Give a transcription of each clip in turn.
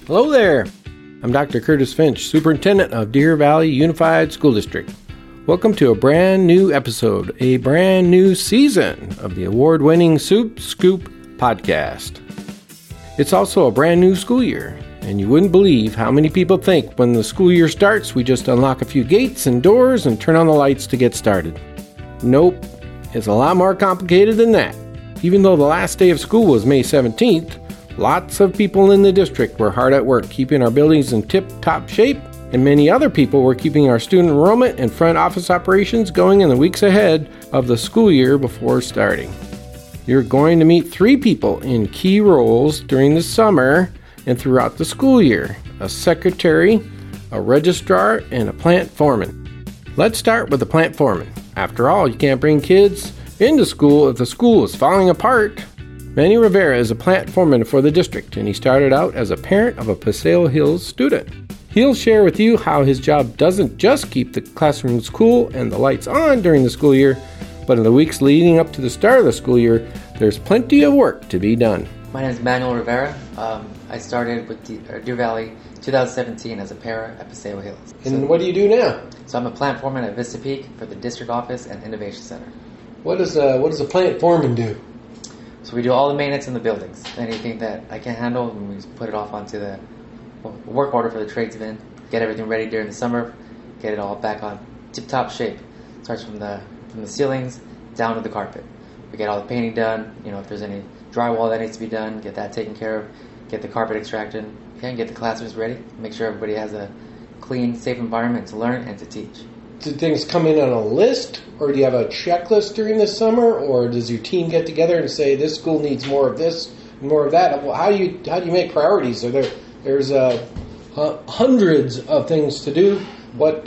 Hello there. I'm Dr. Curtis Finch, Superintendent of Deer Valley Unified School District. Welcome to a brand new episode, a brand new season of the award-winning Soup Scoop podcast. It's also a brand new school year, and you wouldn't believe how many people think when the school year starts, we just unlock a few gates and doors and turn on the lights to get started. Nope, it's a lot more complicated than that. Even though the last day of school was May 17th, lots of people in the district were hard at work keeping our buildings in tip-top shape, and many other people were keeping our student enrollment and front office operations going in the weeks ahead of the school year before starting. You're going to meet 3 people in key roles during the summer and throughout the school year: a secretary, a registrar, and a plant foreman. Let's start with the plant foreman. After all, you can't bring kids into school if the school is falling apart. Manny Rivera is a plant foreman for the district, and he started out as a parent of a Paseo Hills student. He'll share with you how his job doesn't just keep the classrooms cool and the lights on during the school year, but in the weeks leading up to the start of the school year, there's plenty of work to be done. My name is Manuel Rivera. I started with Deer Valley 2017 as a para at Paseo Hills. And what do you do now? So I'm a plant foreman at Vista Peak for the district office and innovation center. What does a plant foreman do? So we do all the maintenance in the buildings. Anything that I can't handle, we just put it off onto the work order for the tradesmen, get everything ready during the summer, get it all back on tip-top shape. Starts from the ceilings down to the carpet. We get all the painting done. If there's any drywall that needs to be done, get that taken care of. Get the carpet extracted, and get the classrooms ready. Make sure everybody has a clean, safe environment to learn and to teach. Do things come in on a list, or do you have a checklist during the summer, or does your team get together and say this school needs more of this, more of that? How do you make priorities? There's hundreds of things to do. What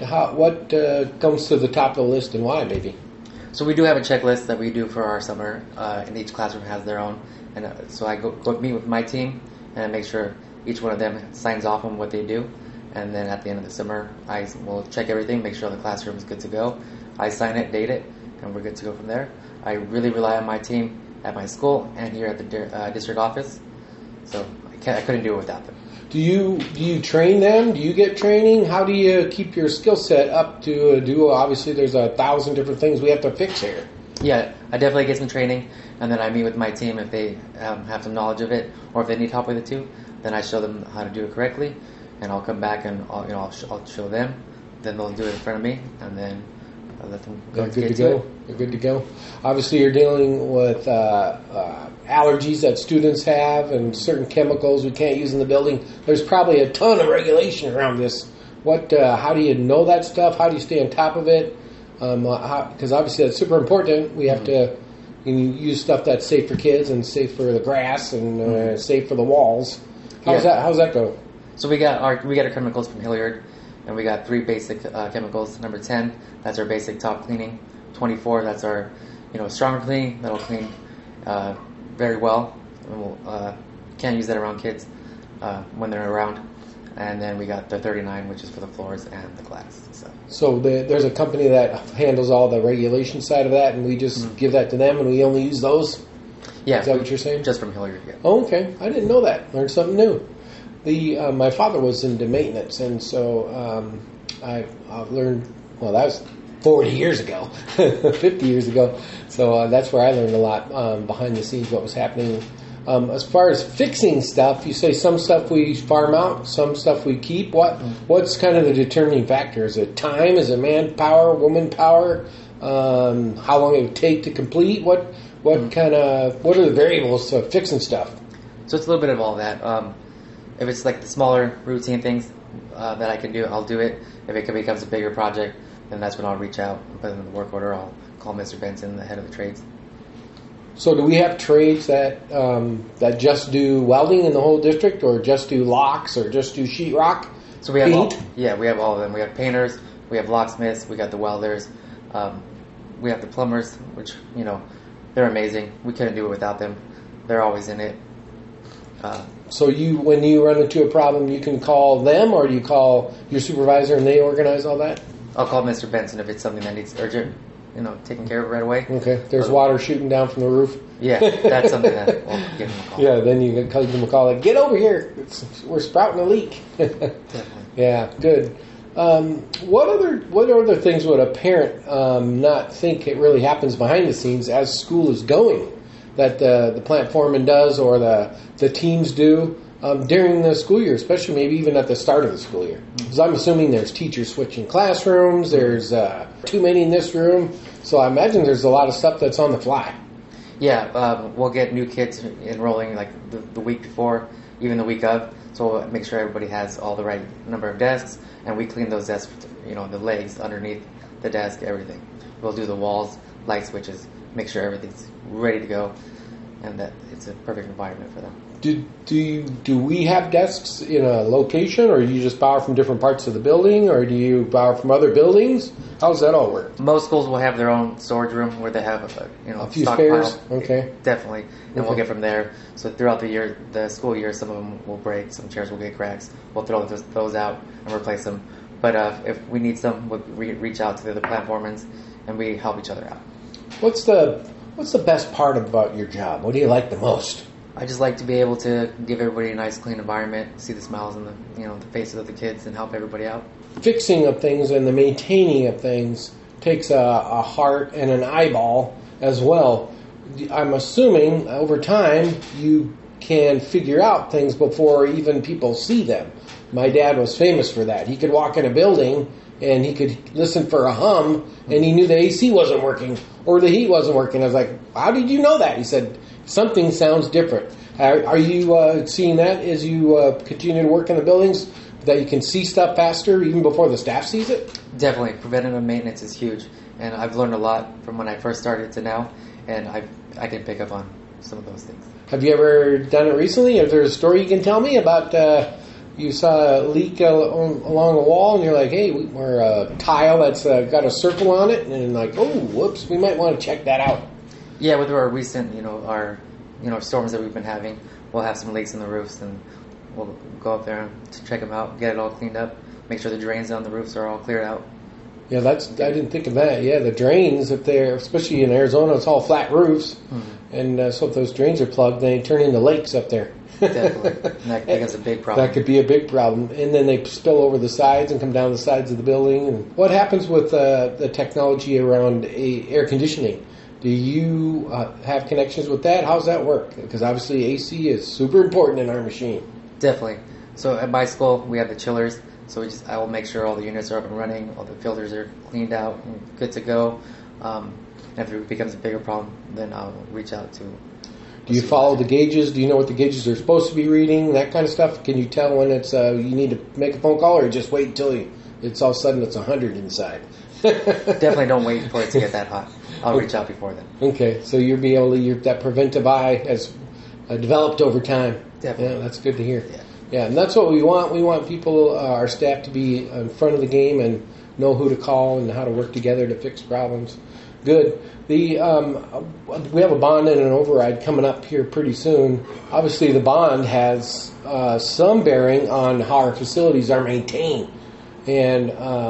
comes to the top of the list and why, maybe? So we do have a checklist that we do for our summer, and each classroom has their own. And so I go meet with my team and make sure each one of them signs off on what they do. And then at the end of the summer, I will check everything, make sure the classroom is good to go. I sign it, date it, and we're good to go from there. I really rely on my team at my school and here at the district office. So I couldn't do it without them. Do you train them? Do you get training? How do you keep your skill set up to do? Obviously, there's 1,000 different things we have to fix here. Yeah, I definitely get some training, and then I meet with my team if they have some knowledge of it, or if they need help with it too. Then I show them how to do it correctly, and I'll come back and I'll show them. Then they'll do it in front of me, and then I'll let them go. They're good to go. Obviously, you're dealing with allergies that students have and certain chemicals we can't use in the building. There's probably a ton of regulation around this. How do you know that stuff? How do you stay on top of it? Because obviously that's super important. We have to use stuff that's safe for kids and safe for the grass and safe for the walls. How's that go? So we got our chemicals from Hilliard, and we got 3 basic chemicals. Number 10, that's our basic top cleaning. 24, that's our stronger cleaning that'll clean very well. And we'll can't use that around kids when they're around. And then we got the 39, which is for the floors and the glass. So there's a company that handles all the regulation side of that, and we just give that to them, and we only use those? Yeah. Is that what you're saying? Just from Hilliard, yeah. Oh, okay. I didn't know that. Learned something new. My father was into maintenance, and so I've learned, that was 40 years ago, 50 years ago. So that's where I learned a lot behind the scenes, what was happening. As far as fixing stuff, you say some stuff we farm out, some stuff we keep. What's kind of the determining factor? Is it time? Is it manpower, woman power? How long it would take to complete? What are the variables to fixing stuff? So it's a little bit of all that. If it's like the smaller routine things that I can do, I'll do it. If it becomes a bigger project, then that's when I'll reach out and put it in the work order. I'll call Mr. Benson, the head of the trades. So do we have trades that just do welding in the whole district, or just do locks, or just do sheetrock? So we have we have all of them. We have painters, we have locksmiths, we got the welders, we have the plumbers, which they're amazing. We couldn't do it without them. They're always in it. So when you run into a problem, you can call them, or do you call your supervisor and they organize all that? I'll call Mr. Benson if it's something that needs urgent. taken care of right away. Okay. There's water shooting down from the roof. Yeah, that's something that we'll give them a call. Yeah, then you can give them a call like, get over here. We're sprouting a leak. Definitely. Yeah, good. What other things would a parent not think it really happens behind the scenes as school is going that the plant foreman does or the teams do during the school year, especially maybe even at the start of the school year? Because I'm assuming there's teachers switching classrooms, there's too many in this room, so I imagine there's a lot of stuff that's on the fly. Yeah, we'll get new kids enrolling like the week before, even the week of. So we'll make sure everybody has all the right number of desks, and we clean those desks, the legs underneath the desk, everything. We'll do the walls, light switches, make sure everything's ready to go, and that it's a perfect environment for them. Do we have desks in a location, or do you just borrow from different parts of the building, or do you borrow from other buildings? How does that all work? Most schools will have their own storage room where they have a few stockpile. spares. Okay, definitely, and we'll get from there. So throughout the school year, some of them will break, some chairs will get cracks. We'll throw those out and replace them. But if we need some, we'll reach out to the other platformers, and we help each other out. What's the best part about your job? What do you like the most? I just like to be able to give everybody a nice, clean environment, see the smiles on the faces of the kids, and help everybody out. Fixing of things and the maintaining of things takes a heart and an eyeball as well. I'm assuming over time you can figure out things before even people see them. My dad was famous for that. He could walk in a building and he could listen for a hum and he knew the AC wasn't working or the heat wasn't working. I was like, how did you know that? He said, something sounds different. Are you seeing that as you continue to work in the buildings, that you can see stuff faster even before the staff sees it? Definitely. Preventative maintenance is huge. And I've learned a lot from when I first started to now, and I can pick up on some of those things. Have you ever done it recently? Is there a story you can tell me about you saw a leak along a wall and you're like, hey, we're a tile that's got a circle on it, and like, oh, whoops, we might want to check that out. Yeah, with our recent, our storms that we've been having, we'll have some leaks in the roofs, and we'll go up there to check them out, get it all cleaned up, make sure the drains on the roofs are all cleared out. Yeah, I didn't think of that. Yeah, the drains up there, especially in Arizona, it's all flat roofs, and so if those drains are plugged, they turn into lakes up there. Definitely, and that becomes a big problem. That could be a big problem, and then they spill over the sides and come down the sides of the building. And what happens with the technology around air conditioning? Do you have connections with that? How's that work? Because obviously AC is super important in our machine. Definitely. So at my school, we have the chillers. So I will make sure all the units are up and running, all the filters are cleaned out and good to go. And if it becomes a bigger problem, then I'll reach out to. Do you follow the gauges? Do you know what the gauges are supposed to be reading? That kind of stuff. Can you tell when it's you need to make a phone call, or just wait until it's all of a sudden it's 100 inside? Definitely don't wait for it to get that hot. I'll reach out before then. Okay, so that preventive eye has developed over time. Definitely. Yeah, that's good to hear. Yeah, and that's what we want. We want people, our staff, to be in front of the game and know who to call and how to work together to fix problems. Good. We have a bond and an override coming up here pretty soon. Obviously, the bond has some bearing on how our facilities are maintained. And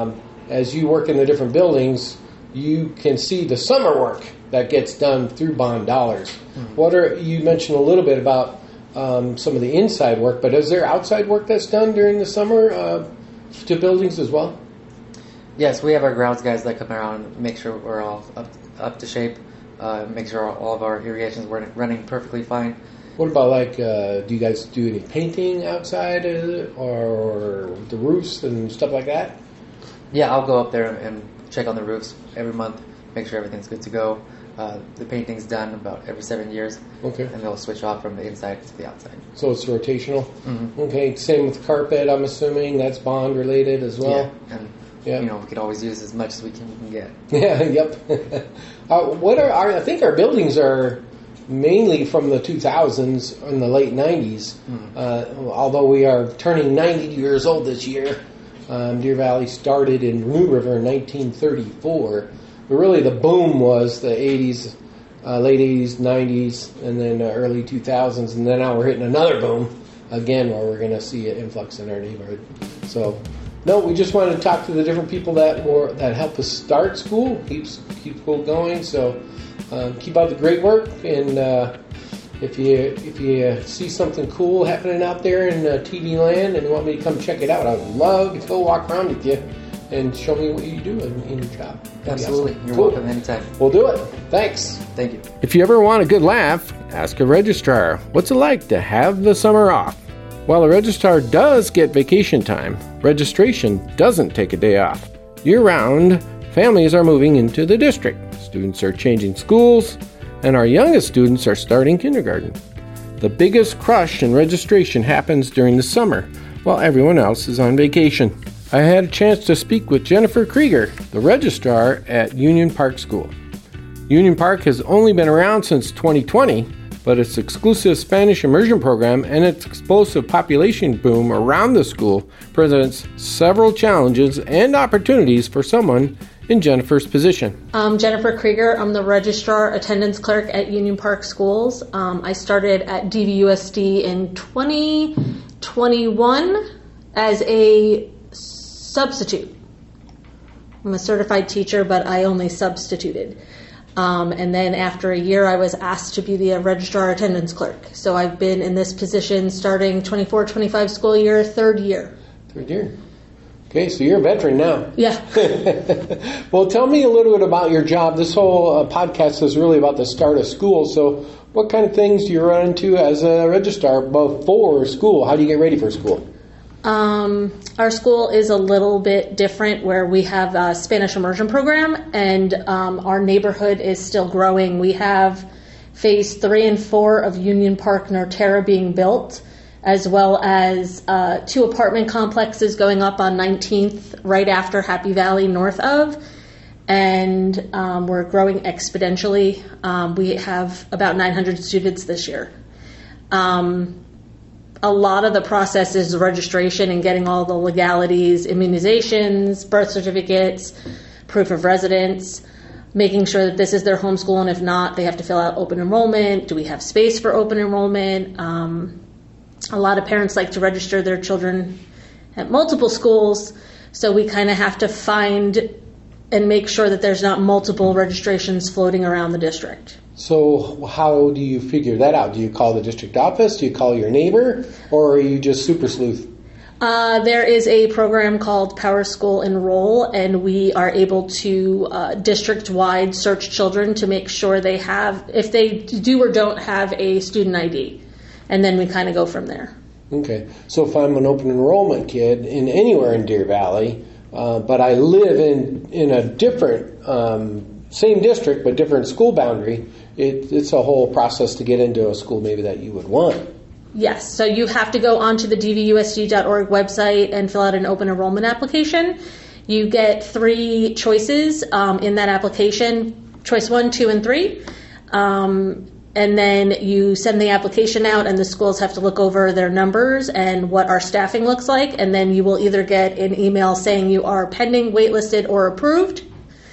as you work in the different buildings, you can see the summer work that gets done through bond dollars. Mm-hmm. You mentioned a little bit about some of the inside work, but is there outside work that's done during the summer to buildings as well? Yes, we have our grounds guys that come around and make sure we're all up to shape, make sure all of our irrigations are running perfectly fine. What about do you guys do any painting outside or the roofs and stuff like that? Yeah, I'll go up there and check on the roofs every month, make sure everything's good to go. The painting's done about every 7 years. Okay. And they'll switch off from the inside to the outside. So it's rotational? Mm-hmm. Okay, same with carpet, I'm assuming. That's bond related as well? Yeah, and we can always use as much as we can get. Yeah, yep. I think our buildings are mainly from the 2000s and the late 90s. Mm-hmm. Although we are turning 90 years old this year. Deer Valley started in New River in 1934. But really the boom was the 80s, late 80s, 90s, and then early 2000s. And then now we're hitting another boom again where we're going to see an influx in our neighborhood. So No, we just wanted to talk to the different people that help us start school, keep school going. So keep up the great work, and if you see something cool happening out there in TV land and want me to come check it out, I would love to go walk around with you and show me what you do in your job. Absolutely. Awesome. You're Cool. welcome anytime. We'll do it. Thanks. Thank you. If you ever want a good laugh, ask a registrar. What's it like to have the summer off? While a registrar does get vacation time, registration doesn't take a day off. Year-round, families are moving into the district. Students are changing schools, and our youngest students are starting kindergarten. The biggest crush in registration happens during the summer, while everyone else is on vacation. I had a chance to speak with Jennifer Krieger, the registrar at Union Park School. Union Park has only been around since 2020, but its exclusive Spanish immersion program and its explosive population boom around the school presents several challenges and opportunities for someone in Jennifer's position. I'm Jennifer Krieger. I'm the registrar attendance clerk at Union Park Schools. I started at DVUSD in 2021 as a substitute. I'm a certified teacher, but I only substituted. And then after a year, I was asked to be the registrar attendance clerk. So I've been in this position starting 24-25 school year, third year. Third year. Okay, so you're a veteran now. Yeah. Well, tell me a little bit about your job. This whole podcast is really about the start of school. So what kind of things do you run into as a registrar before school? How do you get ready for school? Our school is a little bit different where we have a Spanish immersion program, and our neighborhood is still growing. We have phase 3 and 4 of Union Park Norterra being built, as well as 2 apartment complexes going up on 19th right after Happy Valley north of, and we're growing exponentially. We have about 900 students this year. A lot of the process is registration and getting all the legalities, immunizations, birth certificates, proof of residence, making sure that this is their home school, and if not, they have to fill out open enrollment. Do we have space for open enrollment? A lot of parents like to register their children at multiple schools, so we kind of have to find and make sure that there's not multiple registrations floating around the district. So how do you figure that out? Do you call the district office? Do you call your neighbor? Or are you just super sleuth? There is a program called Power School Enroll, and we are able to district-wide search children to make sure they have, if they do or don't have a student ID. And then we kind of go from there. Okay. So if I'm an open enrollment kid in anywhere in Deer Valley, but I live in a different, same district but different school boundary, it's a whole process to get into a school maybe that you would want. Yes, so you have to go onto the dvusd.org website and fill out an open enrollment application. You get 3 choices in that application, choice 1, 2, and 3. And then you send the application out, and the schools have to look over their numbers and what our staffing looks like, and then you will either get an email saying you are pending, waitlisted, or approved.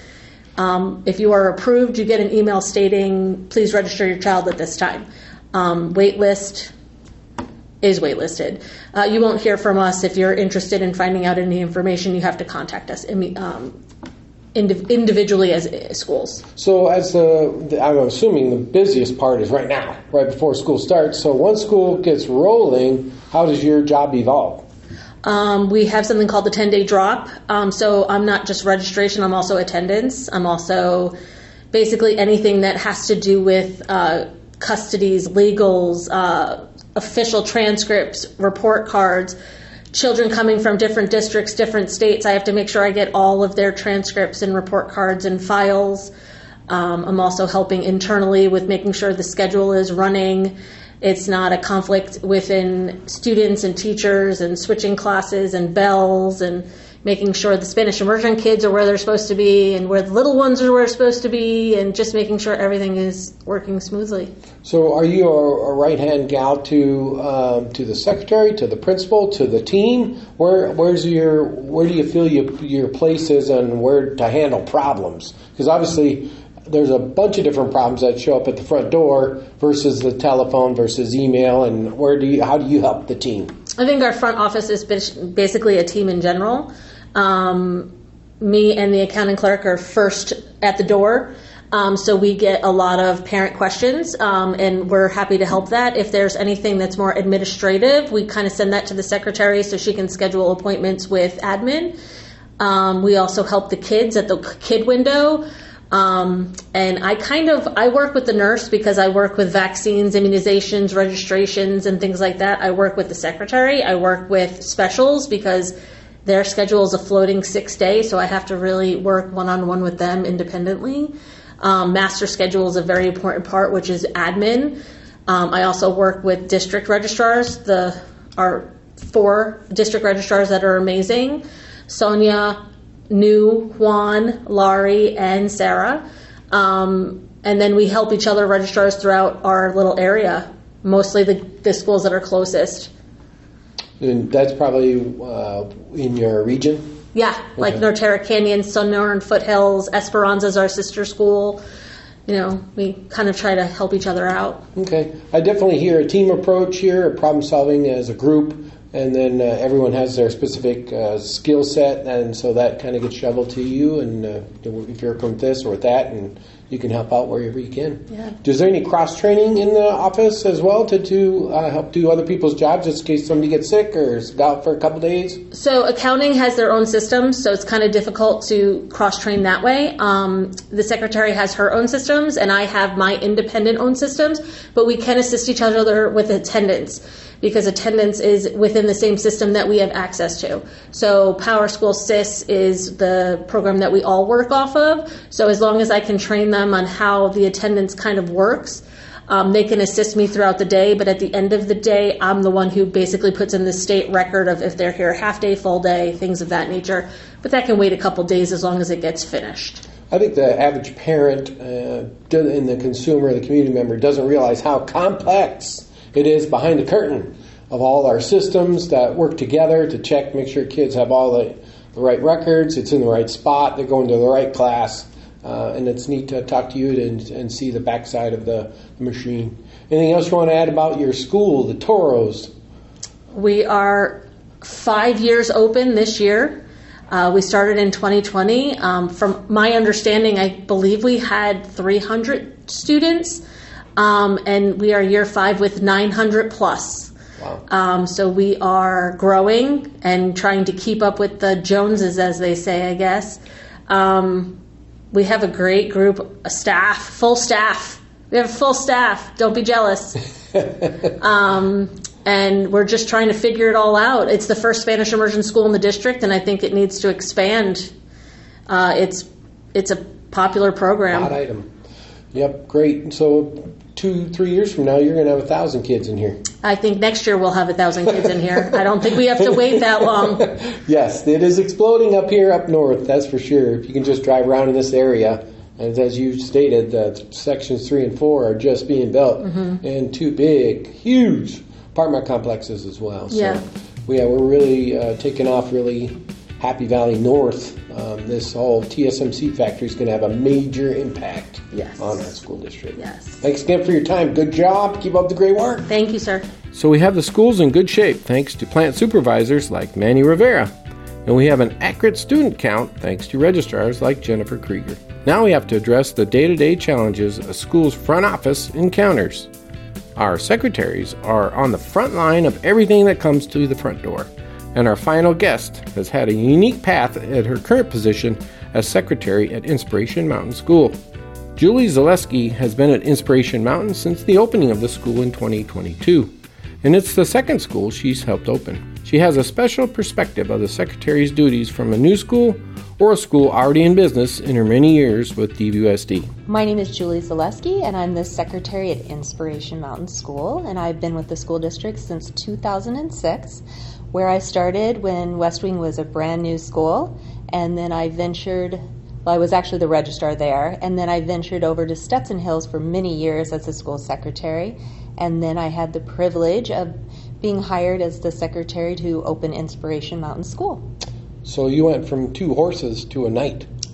If you are approved, you get an email stating, please register your child at this time. Waitlist is waitlisted. You won't hear from us. If you're interested in finding out any information, you have to contact us individually as schools. So as I'm assuming the busiest part is right now, right before school starts. So once school gets rolling, how does your job evolve? We have something called the 10-day drop. So I'm not just registration, I'm also attendance. I'm also basically anything that has to do with custodies, legals, official transcripts, report cards, children coming from different districts, different states. I have to make sure I get all of their transcripts and report cards and files. I'm also helping internally with making sure the schedule is running. It's not a conflict within students and teachers, and switching classes and bells, and making sure the Spanish immersion kids are where they're supposed to be and where the little ones are where they're supposed to be, and just making sure everything is working smoothly. So are you a right-hand gal to the secretary, to the principal, to the team? Where do you feel your place is and where to handle problems? Because obviously there's a bunch of different problems that show up at the front door versus the telephone versus email, and how do you help the team? I think our front office is basically a team in general. Me and the accounting clerk are first at the door. So we get a lot of parent questions, and we're happy to help that. If there's anything that's more administrative, we kind of send that to the secretary so she can schedule appointments with admin. We also help the kids at the kid window. And I work with the nurse because I work with vaccines, immunizations, registrations, and things like that. I work with the secretary. I work with specials because their schedule is a floating 6-day, so I have to really work one-on-one with them independently. Master schedule is a very important part, which is admin. I also work with district registrars. Our 4 district registrars that are amazing: Sonia, New, Juan, Laurie, and Sarah. And then we help each other registrars throughout our little area, mostly the schools that are closest. And that's probably in your region? Yeah, like Norterra Canyon, Sonoran Foothills, Esperanza's our sister school. We kind of try to help each other out. Okay. I definitely hear a team approach here, a problem solving as a group, and then everyone has their specific skill set, and so that kind of gets shoveled to you, and if you're working with this or with that, and you can help out wherever you can. Yeah. Is there any cross-training in the office as well to help do other people's jobs just in case somebody gets sick or is out for a couple days? So accounting has their own systems, so it's kind of difficult to cross-train that way. The secretary has her own systems, and I have my independent own systems, but we can assist each other with attendance, because attendance is within the same system that we have access to. So PowerSchool SIS is the program that we all work off of. So as long as I can train them on how the attendance kind of works, they can assist me throughout the day. But at the end of the day, I'm the one who basically puts in the state record of if they're here half day, full day, things of that nature. But that can wait a couple days as long as it gets finished. I think the average parent and the consumer, the community member, doesn't realize how complex it is behind the curtain of all our systems that work together to check, make sure kids have all the right records, it's in the right spot, they're going to the right class, and it's neat to talk to you and see the backside of the machine. Anything else you want to add about your school, the Toros? We are 5 years open this year. We started in 2020. From my understanding, I believe we had 300 students. And we are year 5 with 900 plus. Wow. So we are growing and trying to keep up with the Joneses, as they say, I guess. We have a great group of staff, full staff. We have a full staff. Don't be jealous. And we're just trying to figure it all out. It's the first Spanish immersion school in the district, and I think it needs to expand. It's a popular program. Hot item. Yep, great. So 2-3 years from now, you're going to have 1,000 kids in here. I think next year we'll have 1,000 kids in here. I don't think we have to wait that long. Yes, it is exploding up here up north, that's for sure. If you can just drive around in this area, and as you stated, sections 3 and 4 are just being built, and 2 big, huge apartment complexes as well. Yeah. So, we're really taking off really Happy Valley North. This whole TSMC factory is going to have a major impact on our school district. Yes. Thanks again for your time. Good job. Keep up the great work. Thank you, sir. So we have the schools in good shape thanks to plant supervisors like Manny Rivera. And we have an accurate student count thanks to registrars like Jennifer Krieger. Now we have to address the day-to-day challenges a school's front office encounters. Our secretaries are on the front line of everything that comes to the front door. And our final guest has had a unique path at her current position as secretary at Inspiration Mountain School. Julie Zaleski has been at Inspiration Mountain since the opening of the school in 2022, and it's the second school she's helped open. She has a special perspective of the secretary's duties from a new school or a school already in business in her many years with DVUSD. My name is Julie Zaleski, and I'm the secretary at Inspiration Mountain School, and I've been with the school district since 2006. Where I started when West Wing was a brand new school, and then I was actually the registrar there, and then I ventured over to Stetson Hills for many years as the school secretary, and then I had the privilege of being hired as the secretary to open Inspiration Mountain School. So you went from 2 horses to a knight.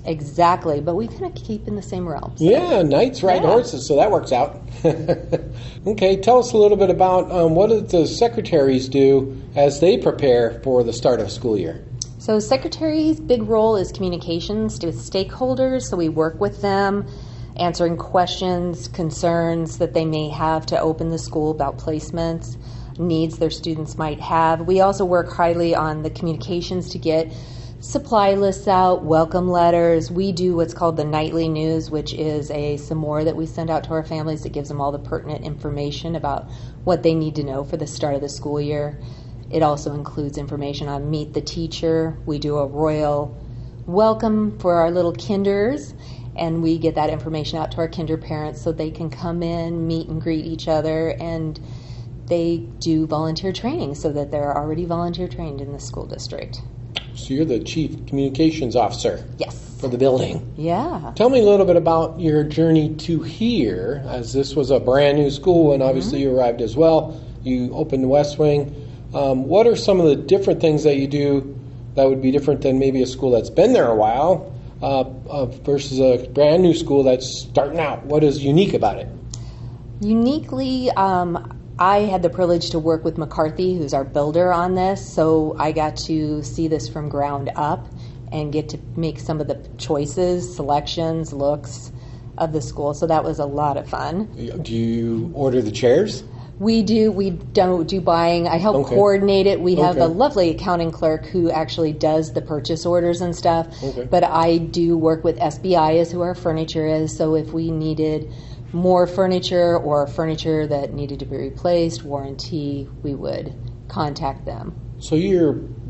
Exactly, but we kind of keep in the same realm. So. Yeah, knights ride horses, so that works out. Okay, tell us a little bit about what do the secretaries do as they prepare for the start of school year? So secretary's big role is communications with stakeholders, so we work with them, answering questions, concerns that they may have to open the school about placements, needs their students might have. We also work highly on the communications to get supply lists out, welcome letters. We do what's called the nightly news, which is some more that we send out to our families that gives them all the pertinent information about what they need to know for the start of the school year. It also includes information on Meet the Teacher. We do a royal welcome for our little kinders, and we get that information out to our kinder parents so they can come in, meet and greet each other, and they do volunteer training so that they're already volunteer trained in the school district. So you're the chief communications officer. Yes. For the building. Yeah. Tell me a little bit about your journey to here, as this was a brand new school, and obviously you arrived as well. You opened West Wing. What are some of the different things that you do that would be different than maybe a school that's been there a while versus a brand new school that's starting out? What is unique about it? Uniquely, I had the privilege to work with McCarthy, who's our builder on this, so I got to see this from ground up and get to make some of the choices, selections, looks of the school, so that was a lot of fun. Do you order the chairs? We do. We don't do buying. I help coordinate it. We have a lovely accounting clerk who actually does the purchase orders and stuff, but I do work with SBI as who our furniture is, so if we needed more furniture or furniture that needed to be replaced, warranty, we would contact them. So you're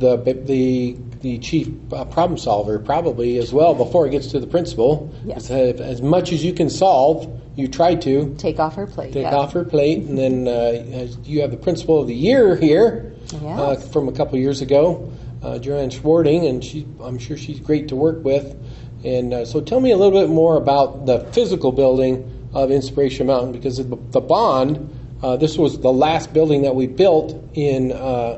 the chief problem solver probably as well before it gets to the principal. Yes. As much as you can solve, you try to. Take off her plate. Take off her plate, and then you have the principal of the year here from a couple years ago, Joanne Schwarting, and I'm sure she's great to work with. And so tell me a little bit more about the physical building of Inspiration Mountain, because the bond, this was the last building that we built in our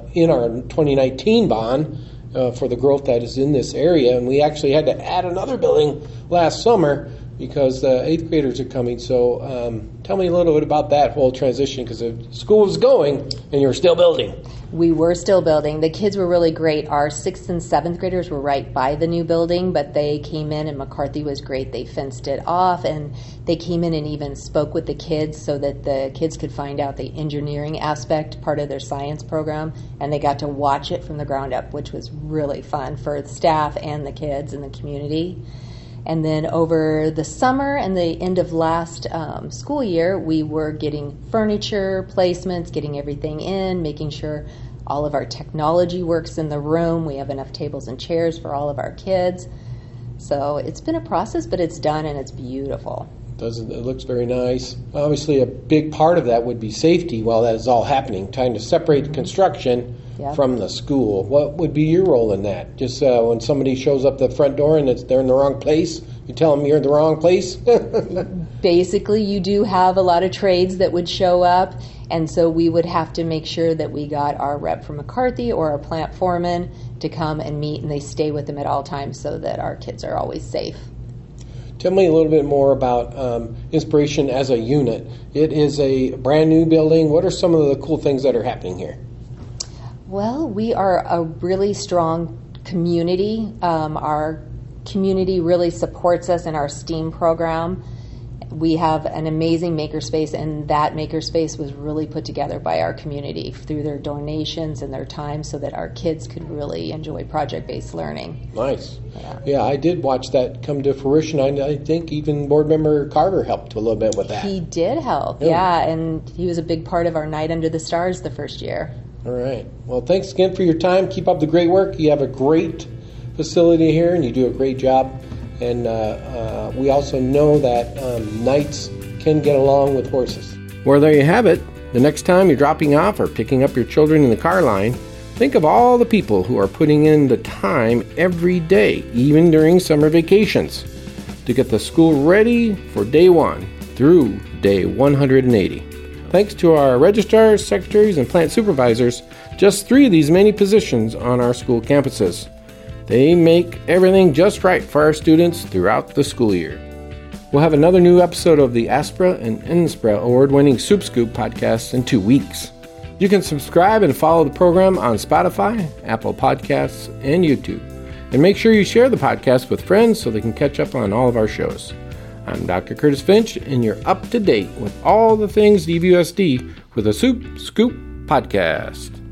2019 bond for the growth that is in this area, and we actually had to add another building last summer because the 8th graders are coming. So tell me a little bit about that whole transition, because the school was going and you were still building. We were still building. The kids were really great. Our 6th and 7th graders were right by the new building, but they came in and McCarthy was great. They fenced it off, and they came in and even spoke with the kids so that the kids could find out the engineering aspect, part of their science program, and they got to watch it from the ground up, which was really fun for the staff and the kids and the community. And then over the summer and the end of last school year, we were getting furniture placements, getting everything in, making sure all of our technology works in the room. We have enough tables and chairs for all of our kids. So it's been a process, but it's done and it's beautiful. It looks very nice. Obviously, a big part of that would be safety while that is all happening, trying to separate construction from the school. What would be your role in that? Just when somebody shows up the front door and they're in the wrong place, you tell them you're in the wrong place? Basically, you do have a lot of trades that would show up, and so we would have to make sure that we got our rep from McCarthy or our plant foreman to come and meet, and they stay with them at all times so that our kids are always safe. Tell me a little bit more about Inspiration as a unit. It is a brand new building. What are some of the cool things that are happening here? Well, we are a really strong community. Our community really supports us in our STEAM program. We have an amazing makerspace, and that makerspace was really put together by our community through their donations and their time so that our kids could really enjoy project-based learning. Nice. Yeah, I did watch that come to fruition. I think even board member Carter helped a little bit with that. He did help, and he was a big part of our Night Under the Stars the first year. All right. Well, thanks again for your time. Keep up the great work. You have a great facility here, and you do a great job. And we also know that knights can get along with horses. Well, there you have it. The next time you're dropping off or picking up your children in the car line, think of all the people who are putting in the time every day, even during summer vacations, to get the school ready for day 1 through day 180. Thanks to our registrars, secretaries, and plant supervisors, just 3 of these many positions on our school campuses. They make everything just right for our students throughout the school year. We'll have another new episode of the Aspra and Inspra award-winning Soup Scoop podcast in 2 weeks. You can subscribe and follow the program on Spotify, Apple Podcasts, and YouTube. And make sure you share the podcast with friends so they can catch up on all of our shows. I'm Dr. Curtis Finch, and you're up to date with all the things DVUSD with a Soup Scoop podcast.